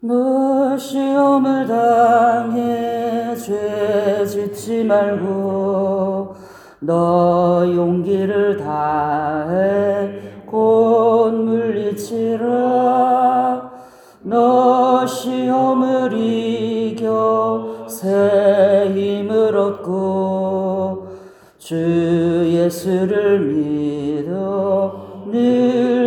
너 시험을 당해 죄 짓지 말고 너 용기를 다해 곧 물리치라. 너 시험을 이겨 새 힘을 얻고 주 예수를 믿어 늘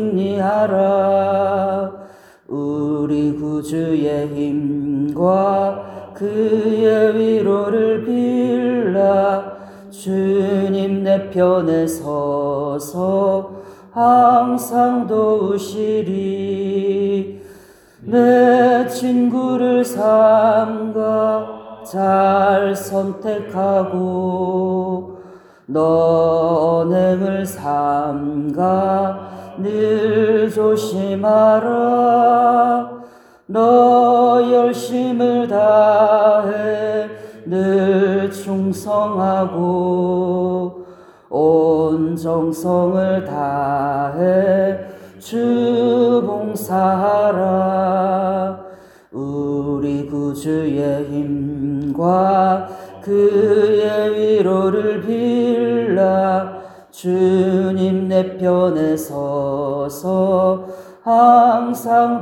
승리하라. 우리 구주의 힘과 그의 위로를 빌라. 주님 내 편에 서서 항상 도우시리. 내 친구를 삼가 잘 선택하고 너 언행을 삼가 늘 조심하라. 너 열심을 다해 늘 충성하고 온 정성을 다해 주 봉사하라. 우리 구주의 힘과 그의 위로를 빌라. 주님 내 편에 서서 항상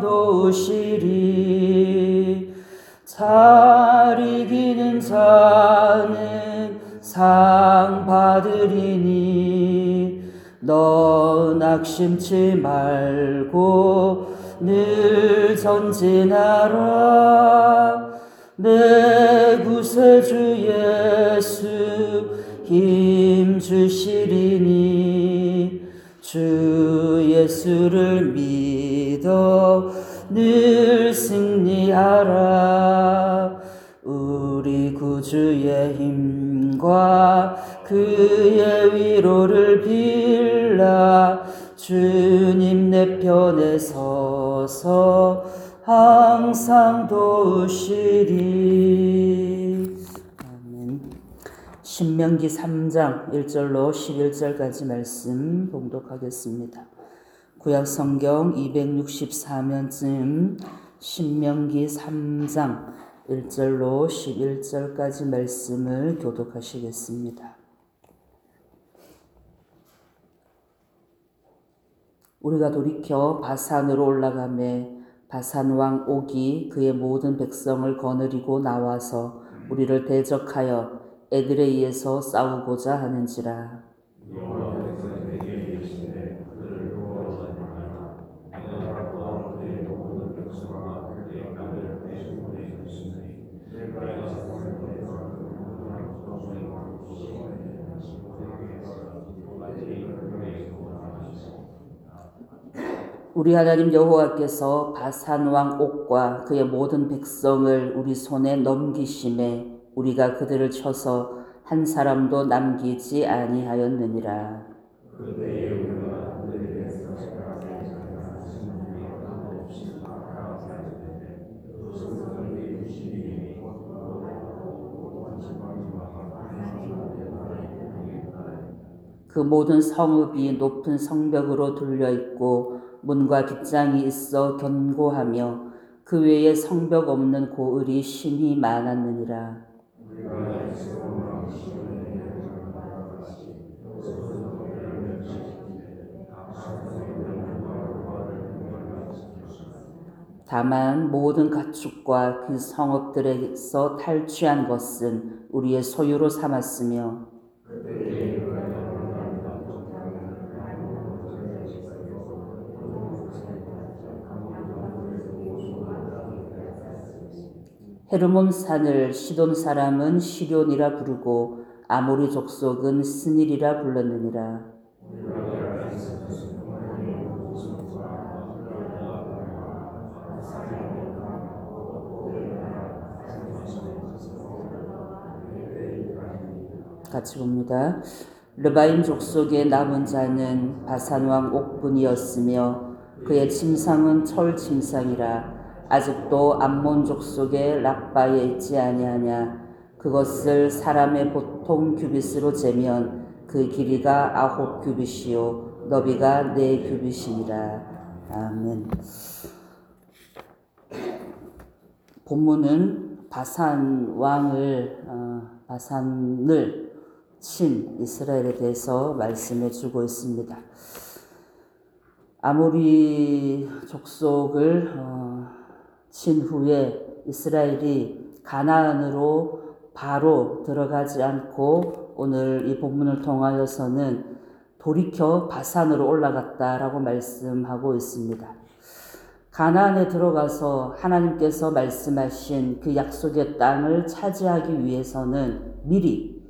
도우시리. 잘 이기는 자는 상 받으리니 너 낙심치 말고 늘 전진하라. 내 구세주 예수 힘 주시리니 주 예수를 믿어 늘 승리하라. 우리 구주의 힘과 그의 위로를 빌라. 주님 내 편에 서서 항상 도우시리. 아멘. 신명기 3장 1절로 11절까지 말씀 봉독하겠습니다. 구약성경 264면쯤 신명기 3장 1절로 11절까지 말씀을 교독하시겠습니다. 우리가 돌이켜 바산으로 올라가매 바산왕 옥이 그의 모든 백성을 거느리고 나와서 우리를 대적하여 에드레이에서 싸우고자 하는지라. 우리 하나님 여호와께서 바산 왕 옥과 그의 모든 백성을 우리 손에 넘기심에 우리가 그들을 쳐서 한 사람도 남기지 아니하였느니라. 그 모든 성읍이 높은 성벽으로 둘려있고 문과 빗장이 있어 견고하며 그 외에 성벽 없는 고을이 심히 많았느니라. 다만 모든 가축과 그 성읍들에서 탈취한 것은 우리의 소유로 삼았으며 헤르몬 산을 시돈 사람은 시럈이라 부르고 아모리 족속은 스닐이라 불렀느니라. 같이 봅니다. 르바임 족속의 남은 자는 바산왕 옥분이었으며 그의 침상은 철 침상이라. 아직도 암몬 족속의 랍바에 있지 아니하냐. 그것을 사람의 보통 규빗으로 재면 그 길이가 9 규빗이요 너비가 4 규빗이니라. 아멘. 본문은 바산을 친 이스라엘에 대해서 말씀해 주고 있습니다. 아모리 족속을 친 후에 이스라엘이 가나안으로 바로 들어가지 않고 오늘 이 본문을 통하여서는 돌이켜 바산으로 올라갔다라고 말씀하고 있습니다. 가나안에 들어가서 하나님께서 말씀하신 그 약속의 땅을 차지하기 위해서는 미리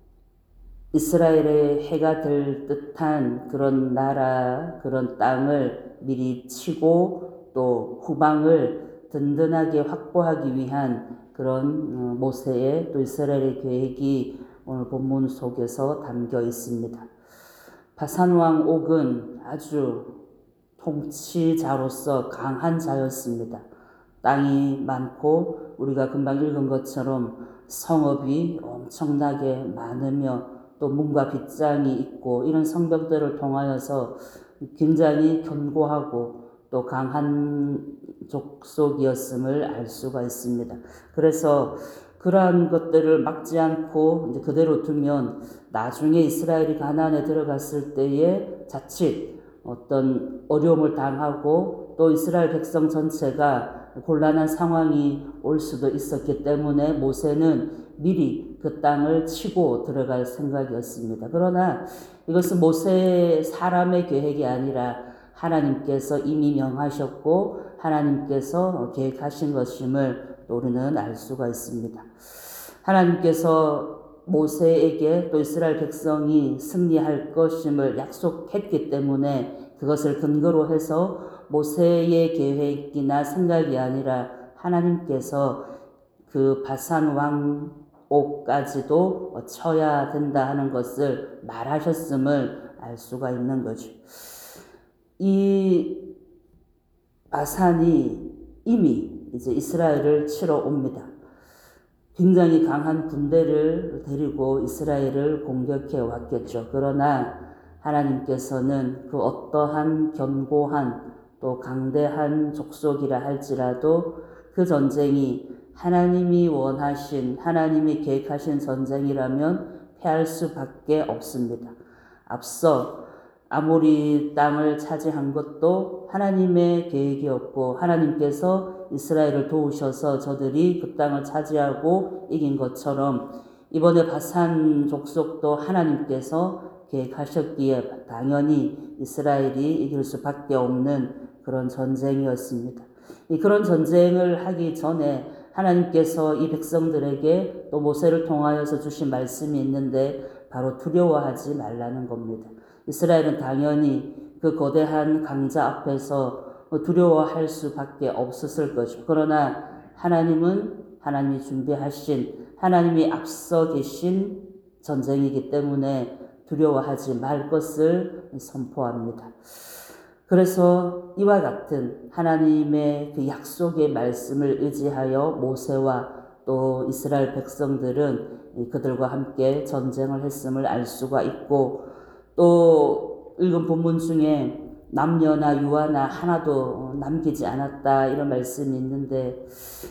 이스라엘의 해가 될 듯한 그런 나라, 그런 땅을 미리 치고 또 후방을 든든하게 확보하기 위한 그런 모세의 또 이스라엘의 계획이 오늘 본문 속에서 담겨 있습니다. 바산왕 옥은 아주 통치자로서 강한 자였습니다. 땅이 많고 우리가 금방 읽은 것처럼 성읍이 엄청나게 많으며 또 문과 빗장이 있고 이런 성벽들을 통하여서 굉장히 견고하고 또 강한 족속이었음을 알 수가 있습니다. 그래서 그러한 것들을 막지 않고 이제 그대로 두면 나중에 이스라엘이 가나안에 들어갔을 때에 자칫 어떤 어려움을 당하고 또 이스라엘 백성 전체가 곤란한 상황이 올 수도 있었기 때문에 모세는 미리 그 땅을 치고 들어갈 생각이었습니다. 그러나 이것은 모세 사람의 계획이 아니라 하나님께서 이미 명하셨고 하나님께서 계획하신 것임을 우리는 알 수가 있습니다. 하나님께서 모세에게 또 이스라엘 백성이 승리할 것임을 약속했기 때문에 그것을 근거로 해서 모세의 계획이나 생각이 아니라 하나님께서 그 바산 왕옥까지도 쳐야 된다 하는 것을 말하셨음을 알 수가 있는 거죠. 이 바산이 이미 이제 이스라엘을 치러 옵니다. 굉장히 강한 군대를 데리고 이스라엘을 공격해 왔겠죠. 그러나 하나님께서는 그 어떠한 견고한 또 강대한 족속이라 할지라도 그 전쟁이 하나님이 원하신 하나님이 계획하신 전쟁이라면 패할 수밖에 없습니다. 앞서 아모리 땅을 차지한 것도 하나님의 계획이었고 하나님께서 이스라엘을 도우셔서 저들이 그 땅을 차지하고 이긴 것처럼 이번에 바산 족속도 하나님께서 계획하셨기에 당연히 이스라엘이 이길 수밖에 없는 그런 전쟁이었습니다. 그런 전쟁을 하기 전에 하나님께서 이 백성들에게 또 모세를 통하여서 주신 말씀이 있는데 바로 두려워하지 말라는 겁니다. 이스라엘은 당연히 그 거대한 강자 앞에서 두려워할 수밖에 없었을 것이죠. 그러나 하나님은 하나님이 준비하신 하나님이 앞서 계신 전쟁이기 때문에 두려워하지 말 것을 선포합니다. 그래서 이와 같은 하나님의 그 약속의 말씀을 의지하여 모세와 또 이스라엘 백성들은 그들과 함께 전쟁을 했음을 알 수가 있고 또 읽은 본문 중에 남녀나 유아나 하나도 남기지 않았다 이런 말씀이 있는데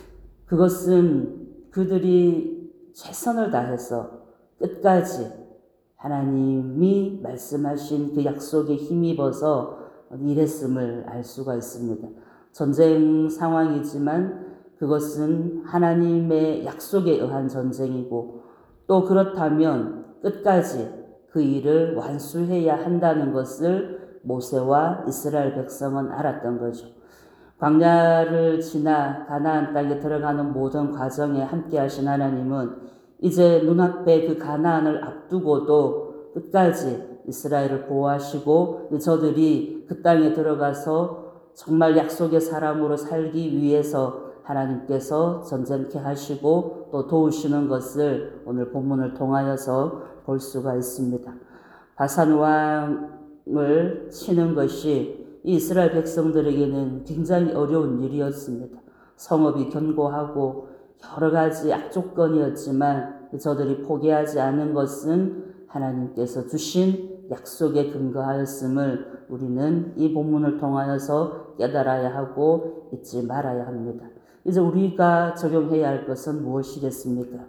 그것은 그들이 최선을 다해서 끝까지 하나님이 말씀하신 그 약속에 힘입어서 일했음을 알 수가 있습니다. 전쟁 상황이지만 그것은 하나님의 약속에 의한 전쟁이고 또 그렇다면 끝까지 그 일을 완수해야 한다는 것을 모세와 이스라엘 백성은 알았던 거죠. 광야를 지나 가나안 땅에 들어가는 모든 과정에 함께 하신 하나님은 이제 눈앞에 그 가나안을 앞두고도 끝까지 이스라엘을 보호하시고 저들이 그 땅에 들어가서 정말 약속의 사람으로 살기 위해서 하나님께서 전쟁케 하시고 또 도우시는 것을 오늘 본문을 통하여서 볼 수가 있습니다. 바산 왕을 치는 것이 이 이스라엘 백성들에게는 굉장히 어려운 일이었습니다. 성읍이 견고하고 여러 가지 악조건이었지만 저들이 포기하지 않은 것은 하나님께서 주신 약속에 근거하였음을 우리는 이 본문을 통하여서 깨달아야 하고 잊지 말아야 합니다. 이제 우리가 적용해야 할 것은 무엇이겠습니까?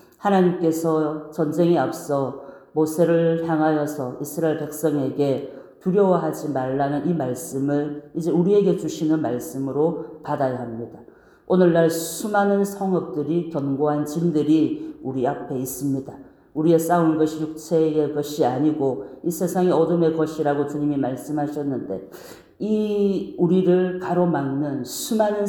하나님께서 전쟁에 앞서 모세를 향하여서 이스라엘 백성에게 두려워하지 말라는 이 말씀을 이제 우리에게 주시는 말씀으로 받아야 합니다. 오늘날 수많은 성읍들이, 견고한 진들이 우리 앞에 있습니다. 우리의 싸우는 것이 육체의 것이 아니고 이 세상의 어둠의 것이라고 주님이 말씀하셨는데, 이 우리를 가로막는 수많은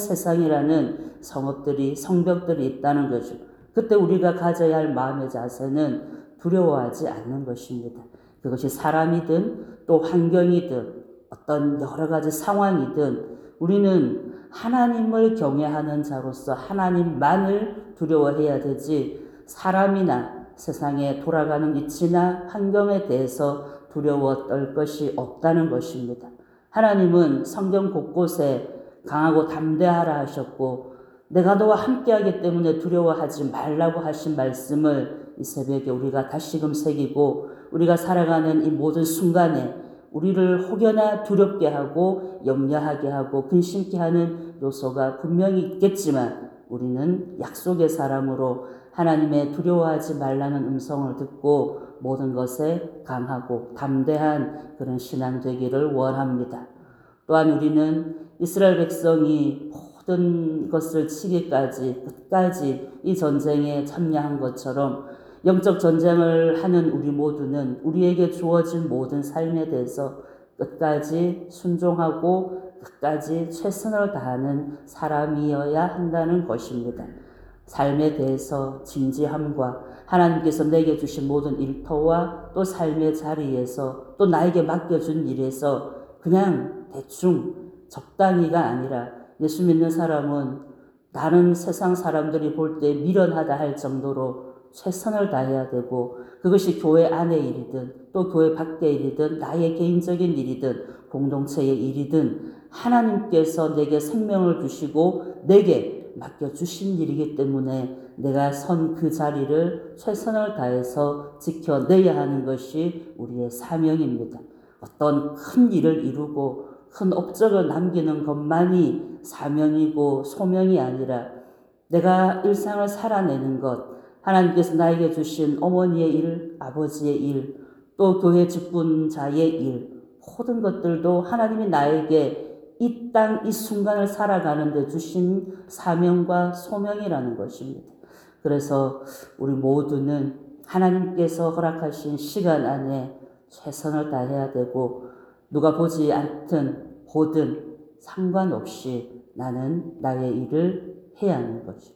세상이라는 성읍들이, 성벽들이 있다는 거죠. 그때 우리가 가져야 할 마음의 자세는 두려워하지 않는 것입니다. 그것이 사람이든 또 환경이든 어떤 여러 가지 상황이든 우리는 하나님을 경외하는 자로서 하나님만을 두려워해야 되지, 사람이나 세상에 돌아가는 이치나 환경에 대해서 두려워 떨 것이 없다는 것입니다. 하나님은 성경 곳곳에 강하고 담대하라 하셨고, 내가 너와 함께하기 때문에 두려워하지 말라고 하신 말씀을 이 새벽에 우리가 다시금 새기고, 우리가 살아가는 이 모든 순간에 우리를 혹여나 두렵게 하고 염려하게 하고 근심케 하는 요소가 분명히 있겠지만, 우리는 약속의 사람으로 하나님의 두려워하지 말라는 음성을 듣고 모든 것에 강하고 담대한 그런 신앙 되기를 원합니다. 또한 우리는 이스라엘 백성이 모든 것을 치기까지 끝까지 이 전쟁에 참여한 것처럼 영적 전쟁을 하는 우리 모두는 우리에게 주어진 모든 삶에 대해서 끝까지 순종하고 끝까지 최선을 다하는 사람이어야 한다는 것입니다. 삶에 대해서 진지함과 하나님께서 내게 주신 모든 일터와 또 삶의 자리에서 또 나에게 맡겨준 일에서 그냥 대충 적당히가 아니라, 예수 믿는 사람은 다른 세상 사람들이 볼 때 미련하다 할 정도로 최선을 다해야 되고, 그것이 교회 안의 일이든 또 교회 밖의 일이든 나의 개인적인 일이든 공동체의 일이든 하나님께서 내게 생명을 주시고 내게 맡겨주신 일이기 때문에 내가 선 그 자리를 최선을 다해서 지켜내야 하는 것이 우리의 사명입니다. 어떤 큰 일을 이루고 큰 업적을 남기는 것만이 사명이고 소명이 아니라, 내가 일상을 살아내는 것, 하나님께서 나에게 주신 어머니의 일, 아버지의 일, 또 교회 직분자의 일, 모든 것들도 하나님이 나에게 이 땅, 이 순간을 살아가는 데 주신 사명과 소명이라는 것입니다. 그래서 우리 모두는 하나님께서 허락하신 시간 안에 최선을 다해야 되고, 누가 보지 않든 보든 상관없이 나는 나의 일을 해야 하는 거죠.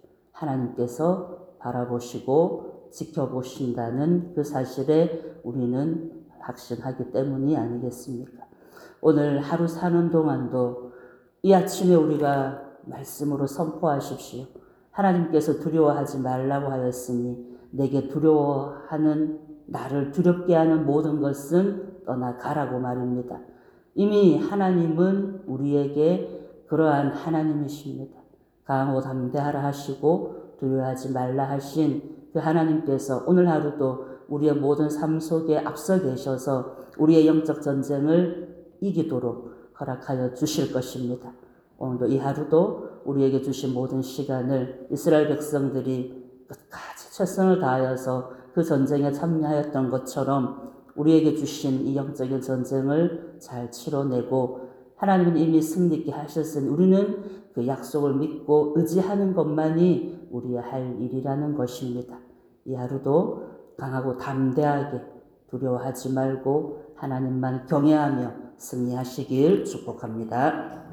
하나님께서 바라보시고 지켜보신다는 그 사실에 우리는 확신하기 때문이 아니겠습니까? 오늘 하루 사는 동안도 이 아침에 우리가 말씀으로 선포하십시오. 하나님께서 두려워하지 말라고 하였으니 내게 두려워하는, 나를 두렵게 하는 모든 것은 떠나가라고 말입니다. 이미 하나님은 우리에게 그러한 하나님이십니다. 강하고 담대하라 하시고 두려워하지 말라 하신 그 하나님께서 오늘 하루도 우리의 모든 삶 속에 앞서 계셔서 우리의 영적 전쟁을 이기도록 허락하여 주실 것입니다. 오늘도 이 하루도 우리에게 주신 모든 시간을 이스라엘 백성들이 끝까지 최선을 다하여서 그 전쟁에 참여하였던 것처럼 우리에게 주신 이 영적인 전쟁을 잘 치러내고, 하나님은 이미 승리케 하셨으니 우리는 그 약속을 믿고 의지하는 것만이 우리의 할 일이라는 것입니다. 이 하루도 강하고 담대하게 두려워하지 말고 하나님만 경외하며 승리하시길 축복합니다.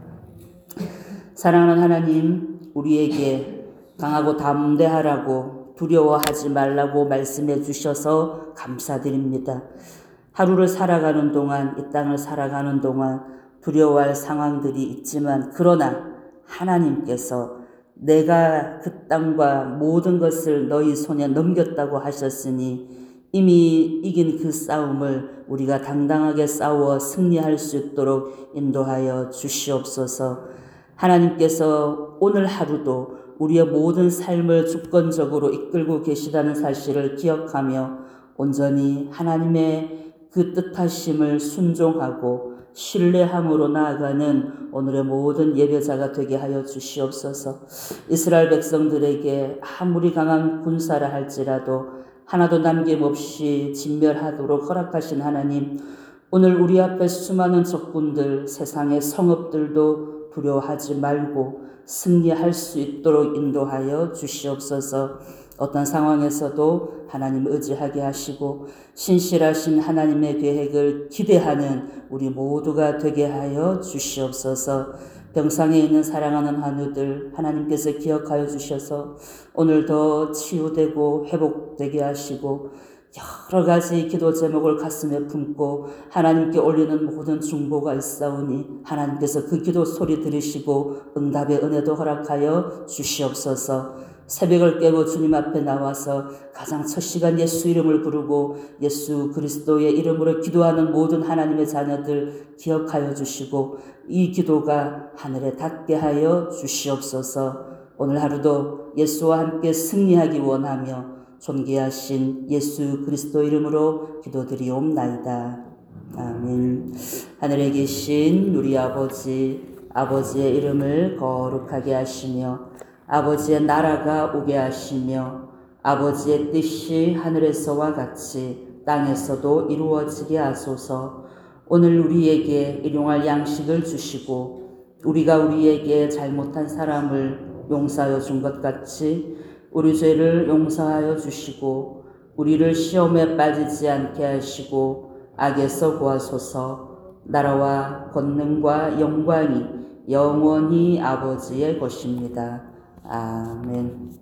사랑하는 하나님, 우리에게 강하고 담대하라고 두려워하지 말라고 말씀해 주셔서 감사드립니다. 하루를 살아가는 동안, 이 땅을 살아가는 동안 두려워할 상황들이 있지만, 그러나 하나님께서 내가 그 땅과 모든 것을 너희 손에 넘겼다고 하셨으니 이미 이긴 그 싸움을 우리가 당당하게 싸워 승리할 수 있도록 인도하여 주시옵소서. 하나님께서 오늘 하루도 우리의 모든 삶을 주권적으로 이끌고 계시다는 사실을 기억하며 온전히 하나님의 그 뜻하심을 순종하고 신뢰함으로 나아가는 오늘의 모든 예배자가 되게 하여 주시옵소서. 이스라엘 백성들에게 아무리 강한 군사라 할지라도 하나도 남김없이 진멸하도록 허락하신 하나님, 오늘 우리 앞에 수많은 적군들, 세상의 성읍들도 두려워하지 말고 승리할 수 있도록 인도하여 주시옵소서. 어떤 상황에서도 하나님 의지하게 하시고 신실하신 하나님의 계획을 기대하는 우리 모두가 되게 하여 주시옵소서. 병상에 있는 사랑하는 환우들 하나님께서 기억하여 주셔서 오늘도 치유되고 회복되게 하시고 여러 가지 기도 제목을 가슴에 품고 하나님께 올리는 모든 중보가 있사오니 하나님께서 그 기도 소리 들으시고 응답의 은혜도 허락하여 주시옵소서. 새벽을 깨고 주님 앞에 나와서 가장 첫 시간 예수 이름을 부르고 예수 그리스도의 이름으로 기도하는 모든 하나님의 자녀들 기억하여 주시고 이 기도가 하늘에 닿게 하여 주시옵소서. 오늘 하루도 예수와 함께 승리하기 원하며 존귀하신 예수 그리스도 이름으로 기도드리옵나이다. 아멘. 하늘에 계신 우리 아버지의 이름을 거룩하게 하시며 아버지의 나라가 오게 하시며 아버지의 뜻이 하늘에서와 같이 땅에서도 이루어지게 하소서. 오늘 우리에게 일용할 양식을 주시고 우리가 우리에게 잘못한 사람을 용서하여 준 것 같이 우리 죄를 용서하여 주시고 우리를 시험에 빠지지 않게 하시고 악에서 구하소서. 나라와 권능과 영광이 영원히 아버지의 것입니다. 아멘.